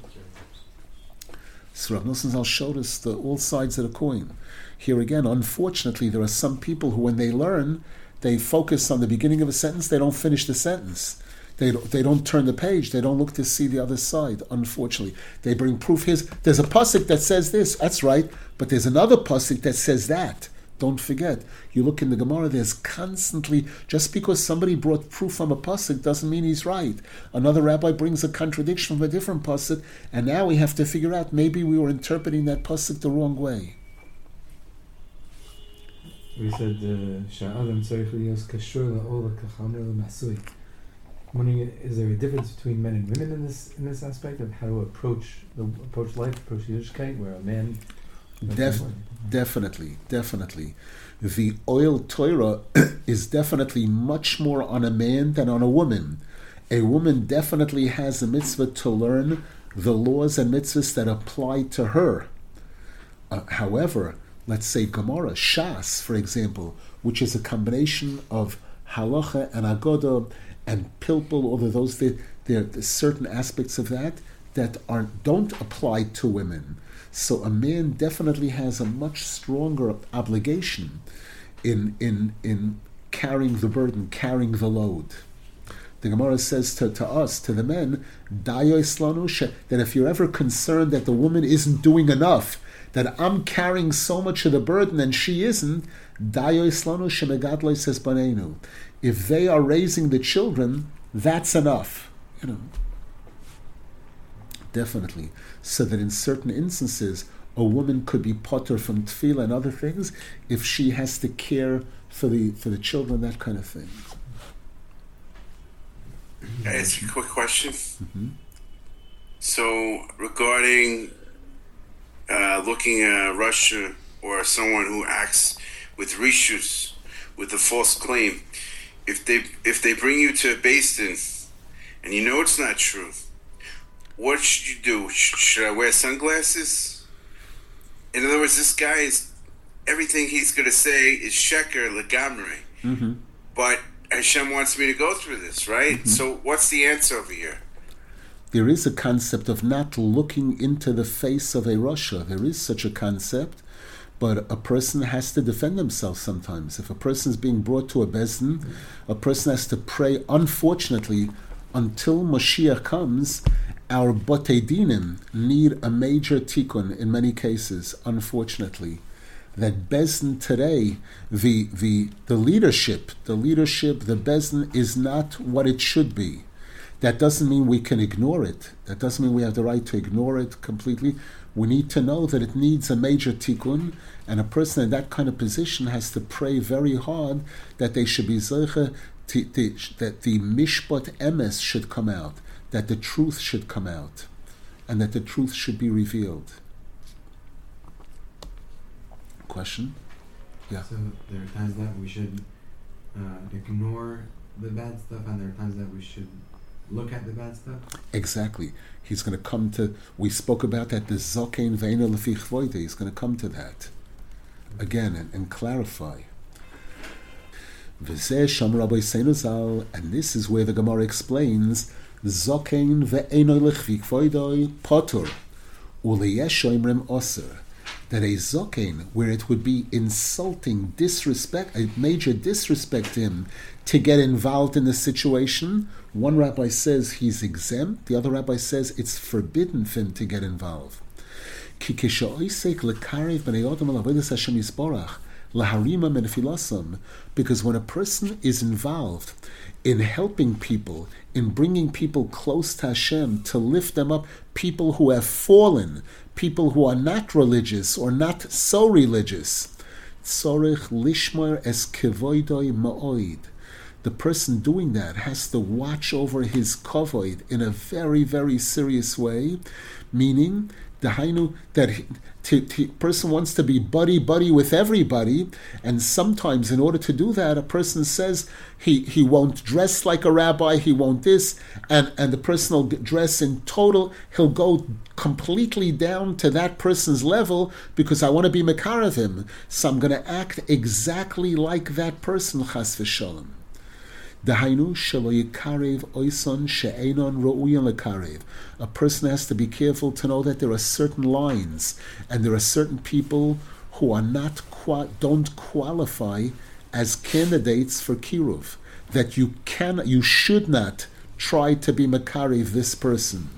So Rav Nosson Zal showed us all sides of the coin. Here again, unfortunately, there are some people who, when they learn, they focus on the beginning of a sentence, they don't finish the sentence. They don't turn the page. They don't look to see the other side, unfortunately. They bring proof. There's a pasuk that says this. That's right. But there's another pasuk that says that. Don't forget. You look in the Gemara, there's constantly, just because somebody brought proof from a pasuk doesn't mean he's right. Another rabbi brings a contradiction from a different pasuk, and now we have to figure out maybe we were interpreting that pasuk the wrong way. We said, Sha'adam tzarich liyos kashur la'ol k'chamer l'masui. I'm wondering, is there a difference between men and women in this aspect of how to approach life, approach Yiddishkeit, where a man... Definitely. The oil Torah is definitely much more on a man than on a woman. A woman definitely has a mitzvah to learn the laws and mitzvahs that apply to her. However, let's say Gemara, Shas, for example, which is a combination of halacha and agoda and pilpul, although those there are certain aspects of that don't apply to women. So a man definitely has a much stronger obligation in carrying the burden, carrying the load. The Gemara says to us, to the men, that if you're ever concerned that the woman isn't doing enough, that I'm carrying so much of the burden and she isn't, says Banenu. If they are raising the children, that's enough. Definitely. So that in certain instances, a woman could be potter from tefillah and other things if she has to care for the children, that kind of thing. Can I ask you a quick question? Mm-hmm. So regarding looking at Russia or someone who acts with rishus, with a false claim, if they bring you to a Beis Din and you know it's not true, what should you do? Should I wear sunglasses in other words, this guy is, everything he's going to say is sheker legamre. Mm-hmm. But Hashem wants me to go through this, right? Mm-hmm. So what's the answer over here? There is a concept of not looking into the face of a Rasha. There is such a concept, but a person has to defend himself sometimes. If a person is being brought to a Bezdin, a person has to pray. Unfortunately, until Mashiach comes, our Botei Dinim need a major tikkun in many cases, unfortunately. That Bezdin today, the leadership, the Bezdin is not what it should be. That doesn't mean we can ignore it. That doesn't mean we have the right to ignore it completely. We need to know that it needs a major tikkun, and a person in that kind of position has to pray very hard that they should be zeicha, that the mishpat emes should come out, that the truth should come out, and that the truth should be revealed. Question? Yeah. So there are times that we should ignore the bad stuff, and there are times that we should look at the bad stuff. Exactly. He's going to come to. We spoke about that. The zokein ve'ena lefi chvoide. He's going to come to that again and clarify. V'zeh sham Rabbi Seinu Zal, and this is where the Gemara explains zokein ve'ena lefi chvoide potur u'leyesh oimrim oser. That a zokein, where it would be insulting, disrespect, a major disrespect to him, to get involved in the situation. One rabbi says he's exempt, the other rabbi says it's forbidden for him to get involved. Because when a person is involved in helping people, in bringing people close to Hashem, to lift them up, people who have fallen, people who are not religious or not so religious, tzorich lishmar es kevoidoi ma'oid. The person doing that has to watch over his kavod in a very, very serious way, meaning Dahainu, that person wants to be buddy with everybody, and sometimes in order to do that, a person says he won't dress like a rabbi, he won't this, and the person will dress in total, he'll go completely down to that person's level because I want to be mekarav him, so I'm going to act exactly like that person, chas v'shalom. Dahainu shelo yikarev oison she'enon ro'uyan lekarev. A person has to be careful to know that there are certain lines, and there are certain people who are don't qualify as candidates for kiruv. That you should not try to be mekarev this person.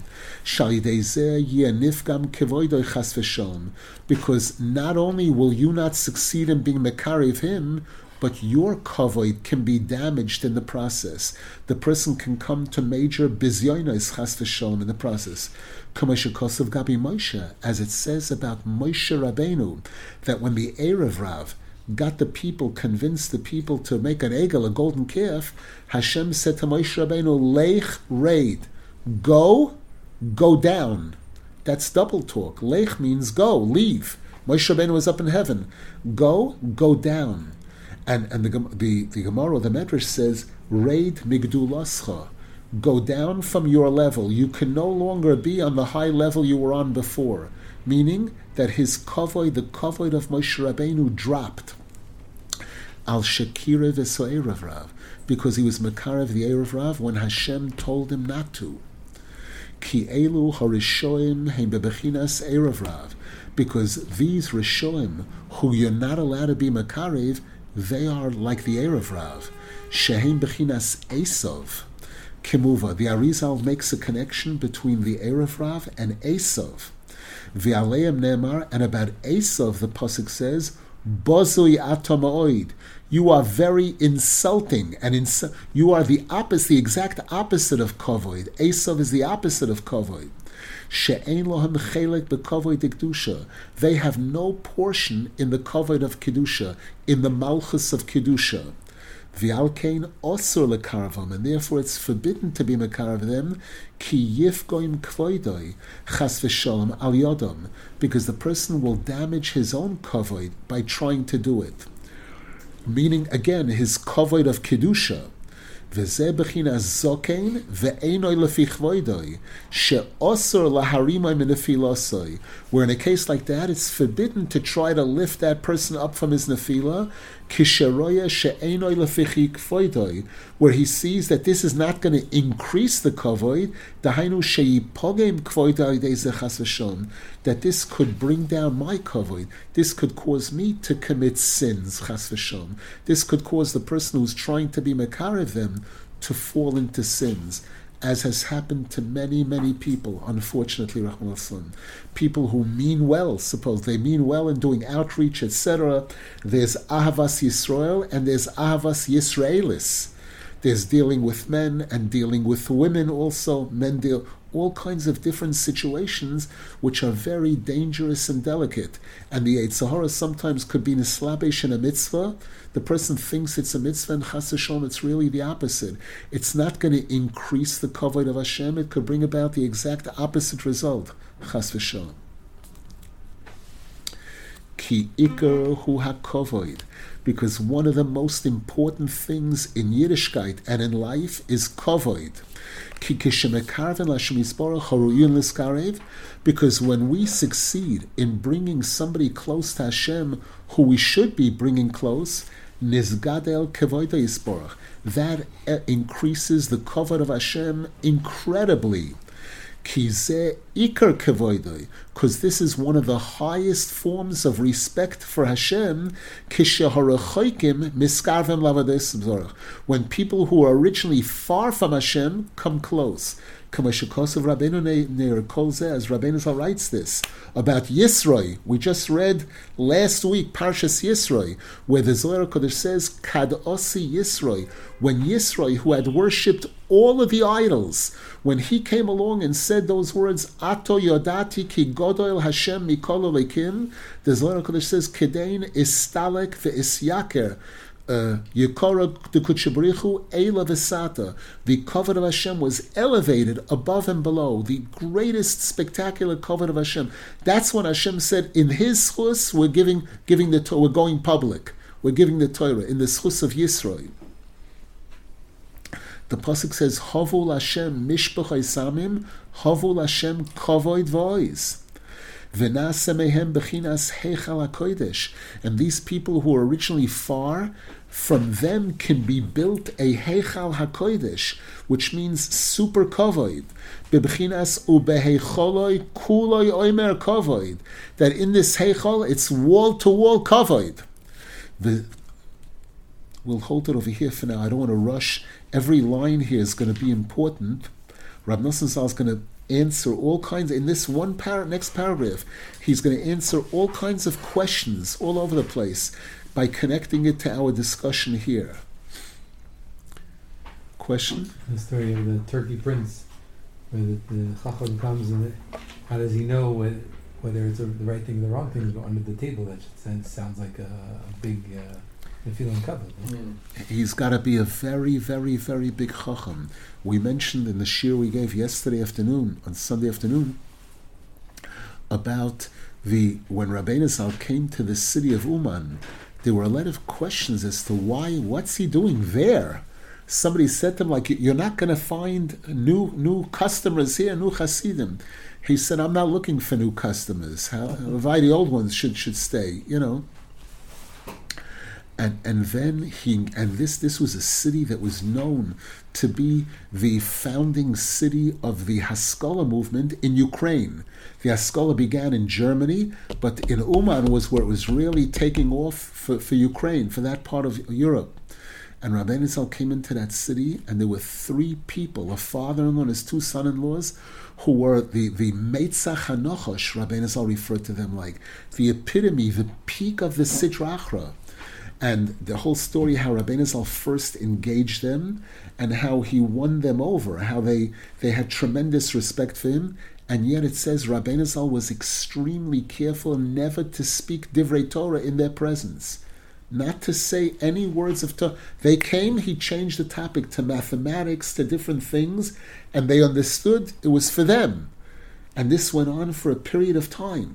Because not only will you not succeed in being mekarev him, but your kavod can be damaged in the process. The person can come to major bizyonos chas v'shalom in the process. Kamashikosav Gabi Moshe, as it says about Moshe Rabbeinu, that when the Erev Rav got the people, convinced the people to make an egel, a golden calf, Hashem said to Moshe Rabbeinu, Lech raid, go down. That's double talk. Lech means go, leave. Moshe Rabbeinu was up in heaven. Go down. And the Gemara, the Medrash says, Raid migdulascha, go down from your level. You can no longer be on the high level you were on before. Meaning that his kavod, the kavod of Moshe Rabbeinu, dropped. Al shekira v'so'erev Rav, because he was mekarev the Erev Rav when Hashem told him not to. Ki elu harishoim heim bebechinas Erev Rav, because these rishoim who you're not allowed to be mekarev, they are like the Erev Rav. Shehem bechinas Esav. Kimuva. The Arizal makes a connection between the Erev Rav and Esav. V'aleim Ne'emar, and about Esav, the pasuk says, Bozui atom oid. You are very insulting, and you are the opposite, the exact opposite of kavod. Esav is the opposite of kavod. She'ein lohem chelek b'kavod kedusha. They have no portion in the kavod of kedusha, in the malchus of kedusha. V'alkein osur lekarvam, and therefore it's forbidden to be mekarav them. Ki yifgoim kvoidoi chas v'shalom al yodom, because the person will damage his own kavod by trying to do it. Meaning, again, his kavod of kedusha. V'zeh b'chinas zokein ve'enoi lefi chvoidoi she'osor laharimai minefilosoi. Where in a case like that, it's forbidden to try to lift that person up from his nefila, kisheroya she'enoi lefi chvoidoi, where he sees that this is not going to increase the kavoid, dahainu she'yipogem kvoidoi de'zeh chas v'shon, that this could bring down my kavoid, this could cause me to commit sins, chas v'shon. This could cause the person who's trying to be mekarev them to fall into sins, as has happened to many, many people, unfortunately, Rahman al-Sun. People who mean well, suppose they mean well in doing outreach, etc. There's Ahavas Yisrael and there's Ahavas Yisraelis. There's dealing with men and dealing with women also. Men deal all kinds of different situations which are very dangerous and delicate. And the Yetzer Hara sometimes could be nislabesh in a mitzvah. The person thinks it's a mitzvah, and chas v'shalom, it's really the opposite. It's not going to increase the kavod of Hashem. It could bring about the exact opposite result, chas v'shalom. Ki ikar hu hakavod, because one of the most important things in Yiddishkeit and in life is kavod. Because when we succeed in bringing somebody close to Hashem, who we should be bringing close, nizgadel kevoda yisborach, that increases the kavod of Hashem incredibly. Because this is one of the highest forms of respect for Hashem. When people who are originally far from Hashem come close. As Rabbeinu writes this about Yisroi. We just read last week Parshas Yisroi, where the Zohar Kodesh says, Kad osi Yisroi, when Yisroi, who had worshipped all of the idols, when he came along and said those words, Ato yodati ki godol Hashem mikol olekim, the Zohar Kodesh says, Kedein istalek ve'isyaker, Yekora the Kutshabrichu Eila Vesata. The kavod of Hashem was elevated above and below. The greatest spectacular kavod of Hashem. That's when Hashem said, in His schus we're giving the Torah. We're going public. We're giving the Torah in the schus of Yisroi. The pasuk says, Havul Hashem mishpachai samim, Havul Hashem kavod voiz. And these people who are originally far, from them can be built a Heichal HaKodesh, which means super kavod. That in this Heichal, it's wall-to-wall kavod. We'll hold it over here for now. I don't want to rush. Every line here is going to be important. Rab Nosson Zal is going to answer all kinds, in this one next paragraph, he's going to answer all kinds of questions all over the place by connecting it to our discussion here. Question? The story of the Turkey prince, where the Chacham comes and how does he know whether it's the right thing or the wrong thing to go under the table? That sounds like a big feeling covered. He's got to be a very, very, very big Chacham. We mentioned in the shir we gave yesterday afternoon, on Sunday afternoon, about when Rabbeinu Zal came to the city of Uman, there were a lot of questions as to what's he doing there? Somebody said to him, like, you're not going to find new customers here, new Hasidim. He said, I'm not looking for new customers. Why the old ones should stay, you know. And then this was a city that was known to be the founding city of the Haskalah movement in Ukraine. The Haskalah began in Germany, but in Uman was where it was really taking off for Ukraine, for that part of Europe. And Rabbeinu Zal came into that city, and there were 3 people, a father-in-law and his 2 son-in-laws, who were the Meitzach HaNochosh, Rabbeinu Zal referred to them like, the epitome, the peak of the Sidra Achra. And the whole story, how Rabbeinu Zal first engaged them, and how he won them over, how they had tremendous respect for him, and yet it says Rabbeinu Zal was extremely careful never to speak Divrei Torah in their presence, not to say any words of Torah. They came, he changed the topic to mathematics, to different things, and they understood it was for them. And this went on for a period of time.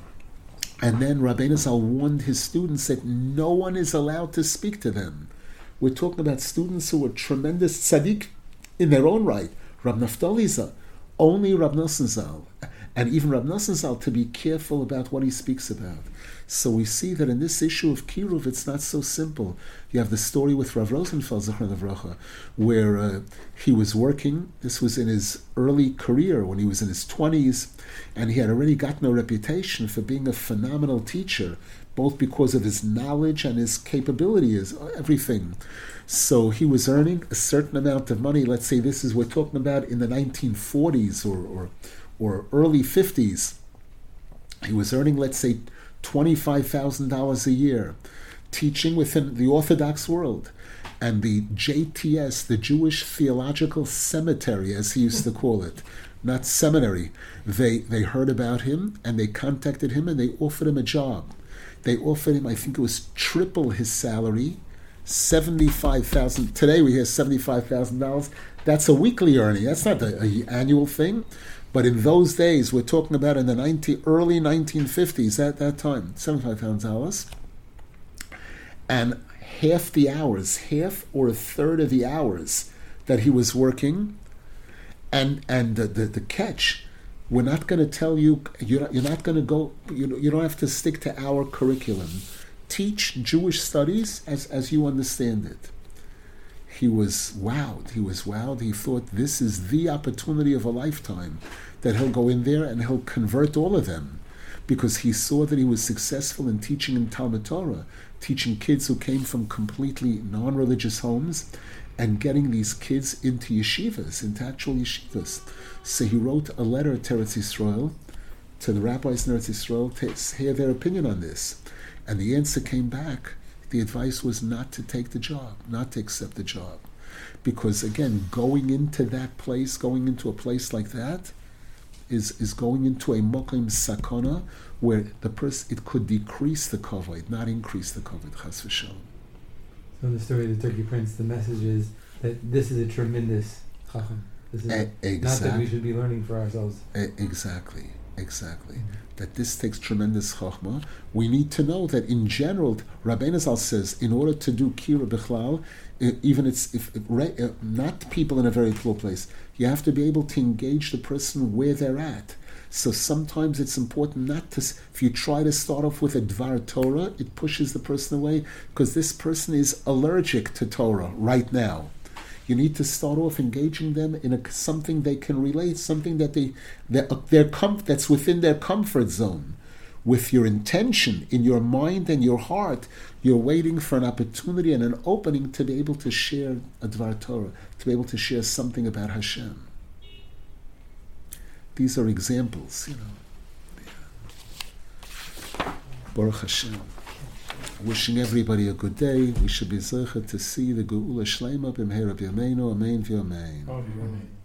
And then Rabbeinu Zal warned his students that no one is allowed to speak to them. We're talking about students who were tremendous tzaddik in their own right. Rab Naftali Zal, only Rab Nosson Zal, and even Rab Nosson Zal, to be careful about what he speaks about. So we see that in this issue of Kiruv, it's not so simple. You have the story with Rav Rosenfeld, Zichron Livracha, where he was working. This was in his early career, when he was in his 20s, and he had already gotten a reputation for being a phenomenal teacher, both because of his knowledge and his capability, his everything. So he was earning a certain amount of money. Let's say we're talking about in the 1940s or early 50s. He was earning, let's say, $25,000 a year, teaching within the Orthodox world. And the JTS, the Jewish Theological Cemetery, as he used to call it, not seminary, they heard about him and they contacted him and they offered him a job. They offered him, I think it was triple his salary, $75,000. Today we hear $75,000. That's a weekly earning. That's not an annual thing. But in those days, we're talking about in the early 1950s, at that time, $75,000. And half or a third of the hours that he was working, and the catch, we're not going to tell you, you're not going to go, you don't have to stick to our curriculum. Teach Jewish studies as you understand it. He was wowed. He thought this is the opportunity of a lifetime, that he'll go in there and he'll convert all of them, because he saw that he was successful in teaching in Talmud Torah, teaching kids who came from completely non-religious homes and getting these kids into yeshivas, into actual yeshivas. So he wrote a letter to Eretz Yisrael, to the rabbis in Eretz Yisrael, to hear their opinion on this. And the answer came back. The advice was not to take the job, not to accept the job. Because again, going into a place like that is going into a mokim sakana, where it could decrease the kavod, not increase the kavod, chas v'shalom. So in the story of the Turkey Prince, the message is that this is a tremendous chacham. This is not that we should be learning for ourselves. Exactly. That this takes tremendous chachma. We need to know that in general, Rabbeinu Zal says, in order to do kira bichlal, even if not people in a very cool place, you have to be able to engage the person where they're at. So sometimes it's important not to, if you try to start off with a Dvar Torah, it pushes the person away, because this person is allergic to Torah right now. You need to start off engaging them in something they can relate, something that that's within their comfort zone. With your intention in your mind and your heart, you're waiting for an opportunity and an opening to be able to share a Dvar Torah, to be able to share something about Hashem. These are examples, Baruch Hashem. Wishing everybody a good day. We should be zeichet to see the Geula Shleima b'mheira b'yameinu. Amen v'amen.